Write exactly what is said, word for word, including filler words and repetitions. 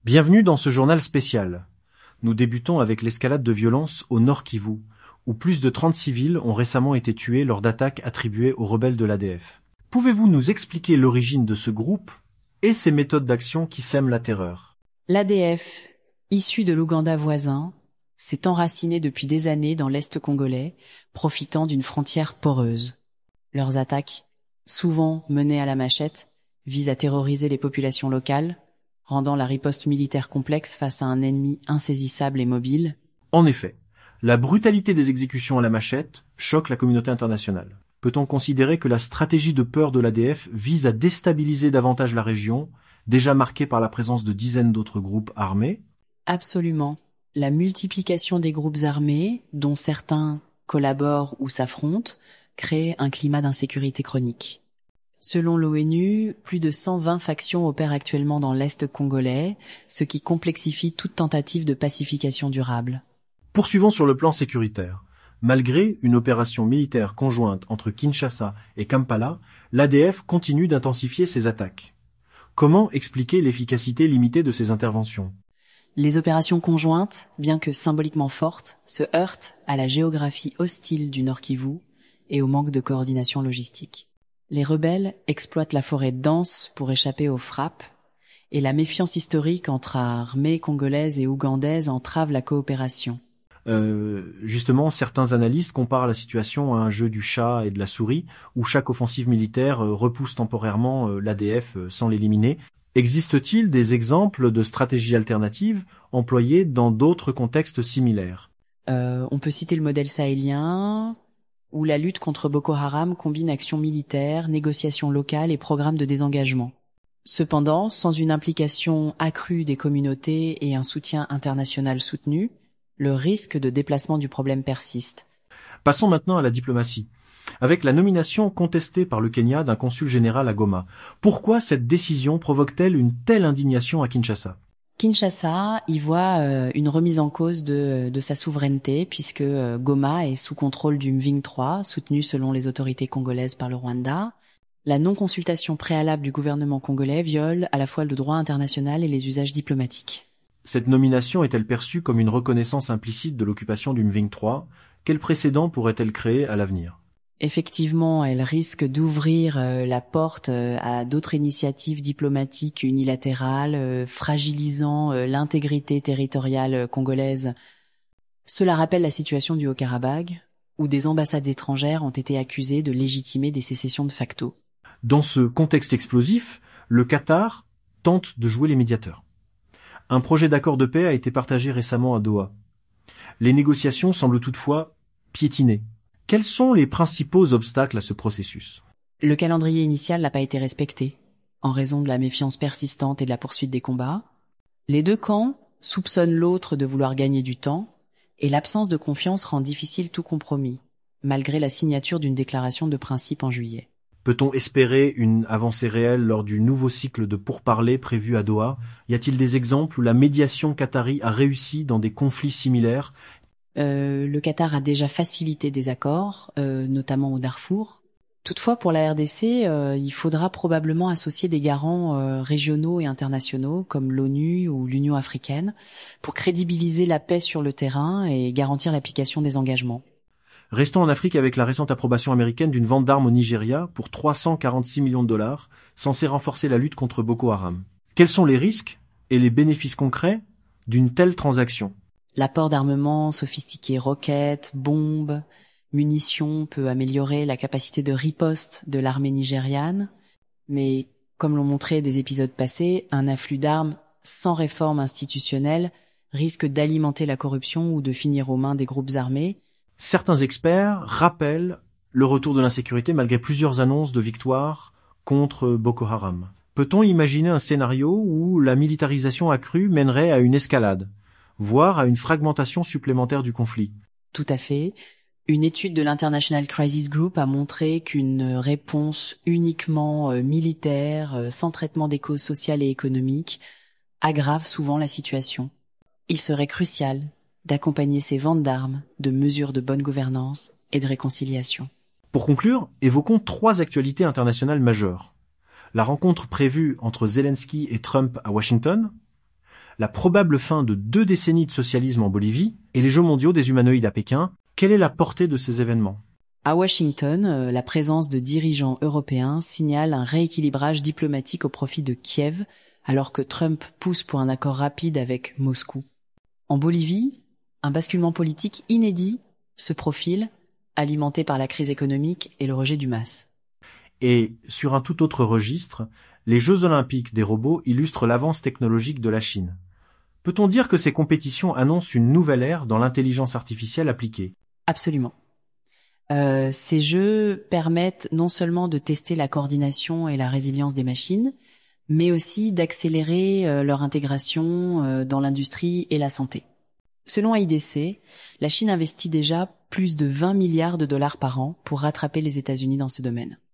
Bienvenue dans ce journal spécial. Nous débutons avec l'escalade de violence au Nord Kivu, où plus de trente civils ont récemment été tués lors d'attaques attribuées aux rebelles de l'A D F. Pouvez-vous nous expliquer l'origine de ce groupe et ses méthodes d'action qui sèment la terreur? L'A D F, issu de l'Ouganda voisin, s'est enraciné depuis des années dans l'Est congolais, profitant d'une frontière poreuse. Leurs attaques, souvent menées à la machette, visent à terroriser les populations locales, rendant la riposte militaire complexe face à un ennemi insaisissable et mobile. En effet, la brutalité des exécutions à la machette choque la communauté internationale. Peut-on considérer que la stratégie de peur de l'A D F vise à déstabiliser davantage la région, déjà marquée par la présence de dizaines d'autres groupes armés? Absolument. La multiplication des groupes armés, dont certains collaborent ou s'affrontent, crée un climat d'insécurité chronique. Selon l'ONU, plus de cent vingt factions opèrent actuellement dans l'Est congolais, ce qui complexifie toute tentative de pacification durable. Poursuivons sur le plan sécuritaire. Malgré une opération militaire conjointe entre Kinshasa et Kampala, l'A D F continue d'intensifier ses attaques. Comment expliquer l'efficacité limitée de ces interventions? Les opérations conjointes, bien que symboliquement fortes, se heurtent à la géographie hostile du Nord Kivu et au manque de coordination logistique. Les rebelles exploitent la forêt dense pour échapper aux frappes, et la méfiance historique entre armées congolaises et ougandaises entrave la coopération. Euh, justement, certains analystes comparent la situation à un jeu du chat et de la souris, où chaque offensive militaire repousse temporairement l'A D F sans l'éliminer. Existe-t-il des exemples de stratégies alternatives employées dans d'autres contextes similaires? Euh, on peut citer le modèle sahélien, où la lutte contre Boko Haram combine actions militaires, négociations locales et programmes de désengagement. Cependant, sans une implication accrue des communautés et un soutien international soutenu, le risque de déplacement du problème persiste. Passons maintenant à la diplomatie. Avec la nomination contestée par le Kenya d'un consul général à Goma, pourquoi cette décision provoque-t-elle une telle indignation à Kinshasa? Kinshasa y voit euh, une remise en cause de, de sa souveraineté, puisque euh, Goma est sous contrôle du M V I N trois, soutenu selon les autorités congolaises par le Rwanda. La non-consultation préalable du gouvernement congolais viole à la fois le droit international et les usages diplomatiques. Cette nomination est-elle perçue comme une reconnaissance implicite de l'occupation du M V I N trois? Quel précédent pourrait-elle créer à l'avenir? Effectivement, elle risque d'ouvrir euh, la porte euh, à d'autres initiatives diplomatiques unilatérales, euh, fragilisant euh, l'intégrité territoriale euh, congolaise. Cela rappelle la situation du Haut-Karabagh, où des ambassades étrangères ont été accusées de légitimer des sécessions de facto. Dans ce contexte explosif, le Qatar tente de jouer les médiateurs. Un projet d'accord de paix a été partagé récemment à Doha. Les négociations semblent toutefois piétiner. Quels sont les principaux obstacles à ce processus? Le calendrier initial n'a pas été respecté, en raison de la méfiance persistante et de la poursuite des combats. Les deux camps soupçonnent l'autre de vouloir gagner du temps, et l'absence de confiance rend difficile tout compromis, malgré la signature d'une déclaration de principe en juillet. Peut-on espérer une avancée réelle lors du nouveau cycle de pourparlers prévu à Doha? Y a-t-il des exemples où la médiation qatari a réussi dans des conflits similaires? Euh, le Qatar a déjà facilité des accords, euh, notamment au Darfour. Toutefois, pour la R D C, euh, il faudra probablement associer des garants euh, régionaux et internationaux, comme l'ONU ou l'Union africaine, pour crédibiliser la paix sur le terrain et garantir l'application des engagements. Restons en Afrique avec la récente approbation américaine d'une vente d'armes au Nigeria pour trois cent quarante-six millions de dollars, censée renforcer la lutte contre Boko Haram. Quels sont les risques et les bénéfices concrets d'une telle transaction? L'apport d'armements sophistiqués, roquettes, bombes, munitions peut améliorer la capacité de riposte de l'armée nigériane, mais comme l'ont montré des épisodes passés, un afflux d'armes sans réforme institutionnelle risque d'alimenter la corruption ou de finir aux mains des groupes armés. Certains experts rappellent le retour de l'insécurité malgré plusieurs annonces de victoire contre Boko Haram. Peut-on imaginer un scénario où la militarisation accrue mènerait à une escalade, voire à une fragmentation supplémentaire du conflit? Tout à fait. Une étude de l'International Crisis Group a montré qu'une réponse uniquement euh, militaire, euh, sans traitement des causes sociales et économiques, aggrave souvent la situation. Il serait crucial d'accompagner ces ventes d'armes de mesures de bonne gouvernance et de réconciliation. Pour conclure, évoquons trois actualités internationales majeures. La rencontre prévue entre Zelensky et Trump à Washington, la probable fin de deux décennies de socialisme en Bolivie et les Jeux mondiaux des humanoïdes à Pékin. Quelle est la portée de ces événements ? À Washington, euh, la présence de dirigeants européens signale un rééquilibrage diplomatique au profit de Kiev, alors que Trump pousse pour un accord rapide avec Moscou. En Bolivie, un basculement politique inédit se profile, alimenté par la crise économique et le rejet du MAS. Et, sur un tout autre registre, les Jeux olympiques des robots illustrent l'avance technologique de la Chine. Peut-on dire que ces compétitions annoncent une nouvelle ère dans l'intelligence artificielle appliquée ? Absolument. Euh, ces jeux permettent non seulement de tester la coordination et la résilience des machines, mais aussi d'accélérer euh, leur intégration euh, dans l'industrie et la santé. Selon A I D C, la Chine investit déjà plus de vingt milliards de dollars par an pour rattraper les États-Unis dans ce domaine.